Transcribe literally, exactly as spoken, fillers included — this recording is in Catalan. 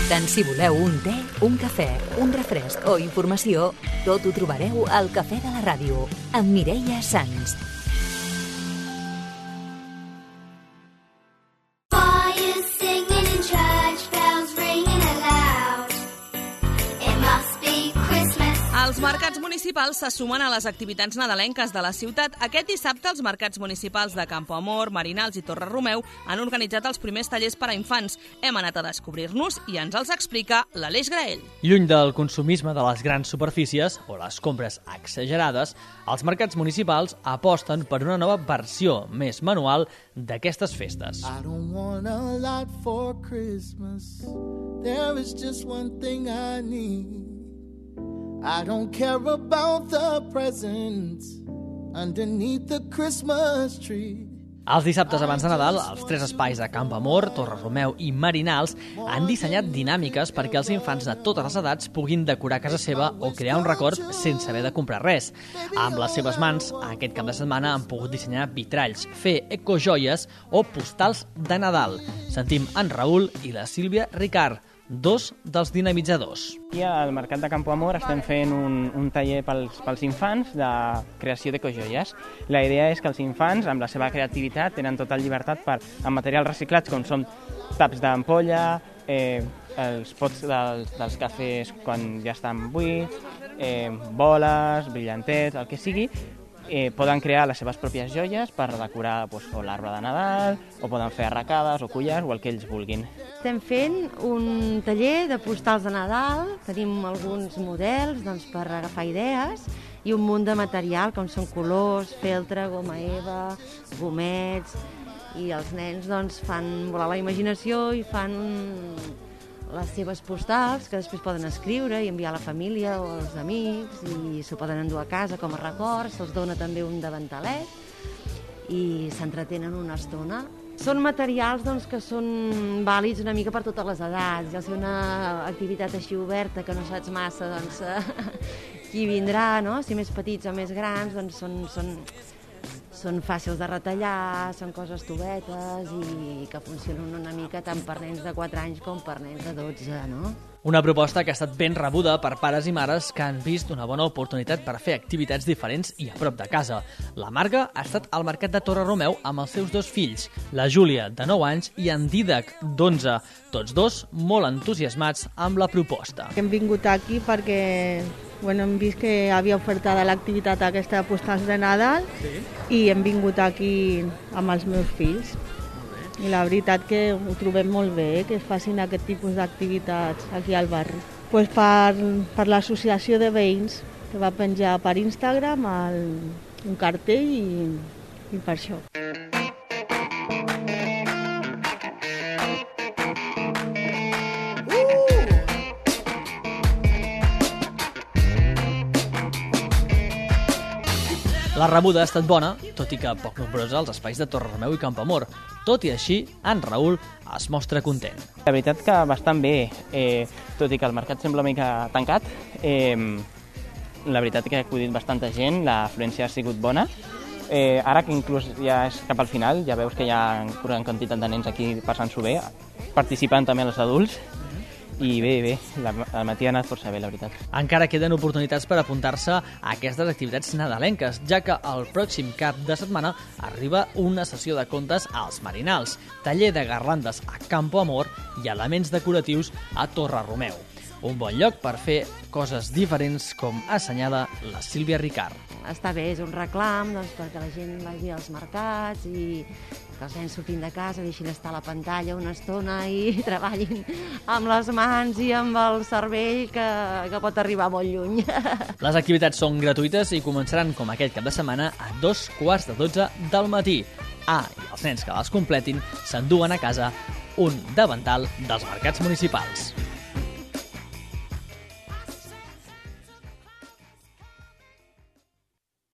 Tant si voleu un te, un cafè, un refresc o informació, tot ho trobareu al Cafè de la Ràdio, amb Mireia Sans. Els mercats municipals se sumen a les activitats nadalenques de la ciutat. Aquest dissabte, els mercats municipals de Campoamor, Marinals i Torre Romeu han organitzat els primers tallers per a infants. Hem anat a descobrir-nos i ens els explica l'Aleix Graell. Lluny del consumisme de les grans superfícies o les compres exagerades, els mercats municipals aposten per una nova versió més manual d'aquestes festes. I don't want a lot for Christmas. There is just one thing I need. I don't care about the presents underneath the Christmas tree. Els dissabtes abans de Nadal, els tres espais de Campoamor, Torre Romeu i Marinals han dissenyat dinàmiques perquè els infants de totes les edats puguin decorar casa seva o crear un record sense haver de comprar res. Amb les seves mans, aquest cap de setmana han pogut dissenyar vitralls, fer ecojoies o postals de Nadal. Sentim en Raül i la Sílvia Ricard, dos dels dinamitzadors. Aquí al Mercat de Campoamor estem fent un, un taller pels, pels infants de creació d'ecojoies. La idea és que els infants, amb la seva creativitat, tenen total llibertat per, amb materials reciclats, com són taps d'ampolla, eh, els pots dels, dels cafès quan ja estan buits, eh, boles, brillantets, el que sigui, Eh, poden crear les seves pròpies joies per decorar doncs, o l'arbre de Nadal, o poden fer arracades o collars, o el que ells vulguin. Estem fent un taller de postals de Nadal, tenim alguns models doncs, per agafar idees i un munt de material, com són colors, feltre, goma eva, gomets, i els nens doncs, fan volar la imaginació i fan les seves postals, que després poden escriure i enviar a la família o als amics, i s'ho poden endur a casa com a record, se'ls dona també un davantalet i s'entretenen una estona. Són materials doncs, que són vàlids una mica per totes les edats, ja ser una activitat així oberta que no saps massa doncs, qui vindrà, no? Si més petits o més grans, doncs són... són Són fàcils de retallar, són coses tovetes i que funcionen una mica tant per nens de quatre anys com per nens de dotze, no? Una proposta que ha estat ben rebuda per pares i mares que han vist una bona oportunitat per fer activitats diferents i a prop de casa. La Marga ha estat al Mercat de Torre Romeu amb els seus dos fills, la Júlia, de nou anys, i en Dídac, d'onze, tots dos molt entusiasmats amb la proposta. Hem vingut aquí perquè bueno, hem vist que havia ofertada l'activitat aquesta de postals de Nadal, sí, i hem vingut aquí amb els meus fills. I la veritat que ho trobem molt bé, eh, que es facin aquest tipus d'activitats aquí al barri. Pues per, per l'associació de veïns, que va penjar per Instagram el, un cartell i, i per això. La rebuda ha estat bona, tot i que poc nombrosa als espais de Torre Romeu i Campoamor. Tot i així, en Raül es mostra content. La veritat que bastant bé, eh, tot i que el mercat sembla una mica tancat, eh, la veritat que ha acudit bastanta gent, l'afluència ha sigut bona. Eh, ara que inclús ja és cap al final, ja veus que hi ha una quantitat de nens aquí passant-s'ho bé, participant també els adults. I bé, bé, el matí ha anat força bé, la veritat. Encara queden oportunitats per apuntar-se a aquestes activitats nadalenques, ja que el pròxim cap de setmana arriba una sessió de contes als Marinals, taller de garlandes a Campoamor i elements decoratius a Torre Romeu. Un bon lloc per fer coses diferents, com assenyala la Sílvia Ricard. Està bé, és un reclam doncs, perquè la gent vagi als mercats i que els nens surtin de casa, deixin estar a la pantalla una estona i treballin amb les mans i amb el cervell, que, que pot arribar molt lluny. Les activitats són gratuïtes i començaran, com aquest cap de setmana, a dos quarts de dotze del matí. Ah, i els nens que les completin s'enduen a casa un davantal dels mercats municipals.